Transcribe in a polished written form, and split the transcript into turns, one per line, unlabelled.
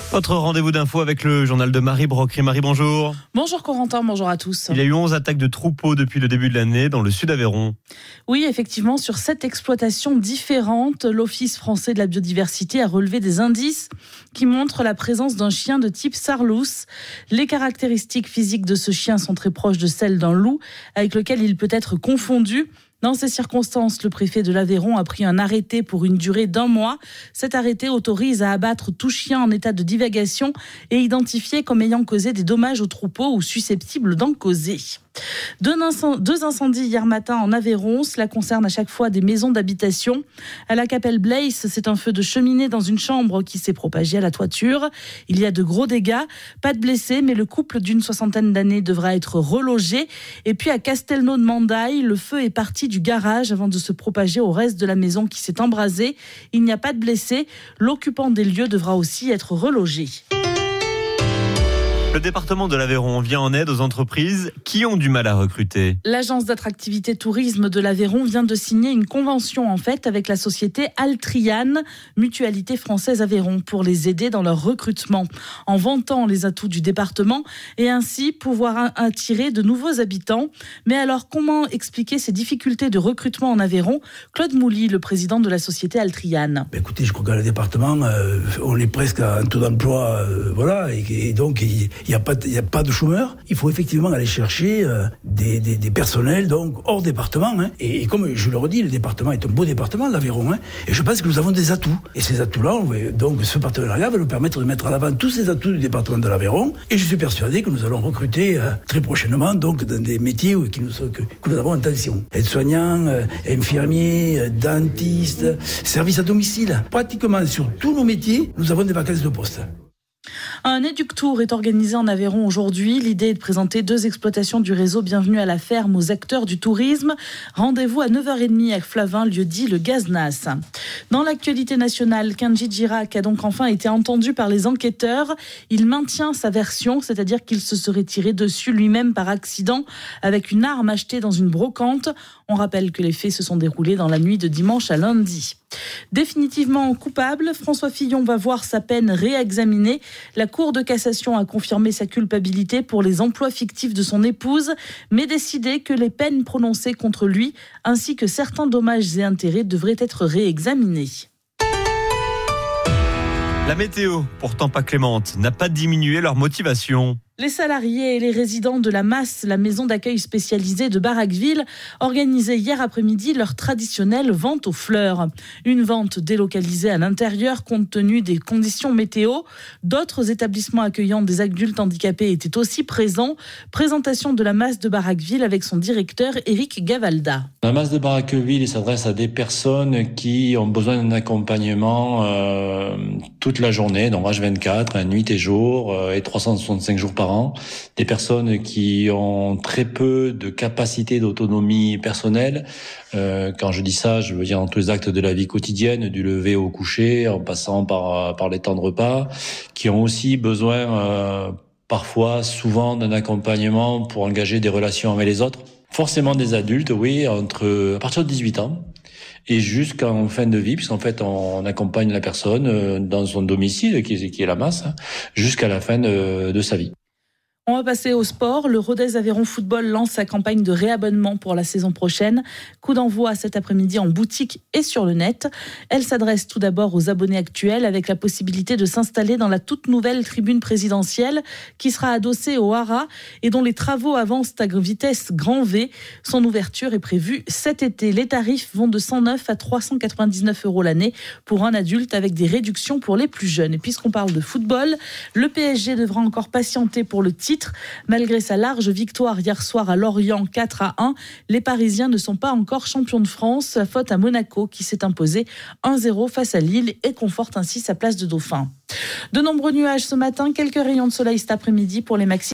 Votre rendez-vous d'info avec le journal de Marie Brocry. Marie, bonjour.
Bonjour Corentin, bonjour à tous.
Il y a eu 11 attaques de troupeaux depuis le début de l'année dans le sud Aveyron.
Oui, effectivement, sur 7 exploitations différentes, l'Office français de la biodiversité a relevé des indices qui montrent la présence d'un chien de type Sarlouse. Les caractéristiques physiques de ce chien sont très proches de celles d'un loup, avec lequel il peut être confondu. Dans ces circonstances, le préfet de l'Aveyron a pris un arrêté pour une durée d'1 mois. Cet arrêté autorise à abattre tout chien en état de divagation et identifié comme ayant causé des dommages aux troupeaux ou susceptibles d'en causer. Deux incendies hier matin en Aveyron. Cela concerne à chaque fois des maisons d'habitation. À la Capelle Blaise, c'est un feu de cheminée dans une chambre qui s'est propagé à la toiture. Il y a de gros dégâts, pas de blessés, mais le couple d'une 60aine d'années devra être relogé. Et puis à Castelnau de Mandaille, le feu est parti du garage avant de se propager au reste de la maison qui s'est embrasée. Il n'y a pas de blessés. L'occupant des lieux devra aussi être relogé.
Le département de l'Aveyron vient en aide aux entreprises qui ont du mal à recruter.
L'agence d'attractivité tourisme de l'Aveyron vient de signer une convention avec la société Altriane, mutualité française Aveyron, pour les aider dans leur recrutement, en vantant les atouts du département et ainsi pouvoir attirer de nouveaux habitants. Mais alors, comment expliquer ces difficultés de recrutement en Aveyron ? Claude Mouly, le président de la société Altriane.
Écoutez, je crois qu'à le département, on est presque à un taux d'emploi, et donc il n'y a pas de chômeurs. Il faut effectivement aller chercher des personnels donc hors département. Et comme je le redis, le département est un beau département, l'Aveyron. Et je pense que nous avons des atouts. Et ces atouts-là, donc ce partenariat va nous permettre de mettre en avant tous ces atouts du département de l'Aveyron. Et je suis persuadé que nous allons recruter très prochainement donc dans des métiers que nous avons en tension. Aides-soignants, infirmiers, dentistes, services à domicile. Pratiquement sur tous nos métiers, nous avons des vacances de poste.
Un éductour est organisé en Aveyron aujourd'hui. L'idée est de présenter 2 exploitations du réseau Bienvenue à la ferme aux acteurs du tourisme. Rendez-vous à 9h30 à Flavin, lieu-dit le Gaznas. Dans l'actualité nationale, Kenji Girac a donc enfin été entendu par les enquêteurs. Il maintient sa version, c'est-à-dire qu'il se serait tiré dessus lui-même par accident avec une arme achetée dans une brocante. On rappelle que les faits se sont déroulés dans la nuit de dimanche à lundi. Définitivement coupable, François Fillon va voir sa peine réexaminée. La Cour de cassation a confirmé sa culpabilité pour les emplois fictifs de son épouse, mais décidé que les peines prononcées contre lui, ainsi que certains dommages et intérêts, devraient être réexaminés.
La météo, pourtant pas clémente, n'a pas diminué leur motivation.
Les salariés et les résidents de la Masse, la maison d'accueil spécialisée de Barraqueville, organisaient hier après-midi leur traditionnelle vente aux fleurs. Une vente délocalisée à l'intérieur compte tenu des conditions météo. D'autres établissements accueillant des adultes handicapés étaient aussi présents. Présentation de la Masse de Barraqueville avec son directeur Éric Gavalda.
La Masse de Barraqueville s'adresse à des personnes qui ont besoin d'un accompagnement toute la journée, donc H24, nuit et jour, et 365 jours par an. Des personnes qui ont très peu de capacité d'autonomie personnelle. Quand je dis ça, je veux dire dans tous les actes de la vie quotidienne, du lever au coucher, en passant par les temps de repas, qui ont aussi besoin parfois, souvent, d'un accompagnement pour engager des relations avec les autres. Forcément des adultes, oui, à partir de 18 ans. Et jusqu'en fin de vie, puisqu'en fait on accompagne la personne dans son domicile, qui est la Masse, jusqu'à la fin de sa vie.
On va passer au sport. Le Rodez Aveyron Football lance sa campagne de réabonnement pour la saison prochaine. Coup d'envoi cet après-midi en boutique et sur le net. Elle s'adresse tout d'abord aux abonnés actuels avec la possibilité de s'installer dans la toute nouvelle tribune présidentielle qui sera adossée au Hara et dont les travaux avancent à vitesse grand V. Son ouverture est prévue cet été. Les tarifs vont de 109 à 399 € l'année pour un adulte avec des réductions pour les plus jeunes. Et puisqu'on parle de football, le PSG devra encore patienter pour le titre. Malgré sa large victoire hier soir à Lorient 4-1, les Parisiens ne sont pas encore champions de France. La faute à Monaco qui s'est imposé 1-0 face à Lille et conforte ainsi sa place de dauphin. De nombreux nuages ce matin, quelques rayons de soleil cet après-midi pour les maximums.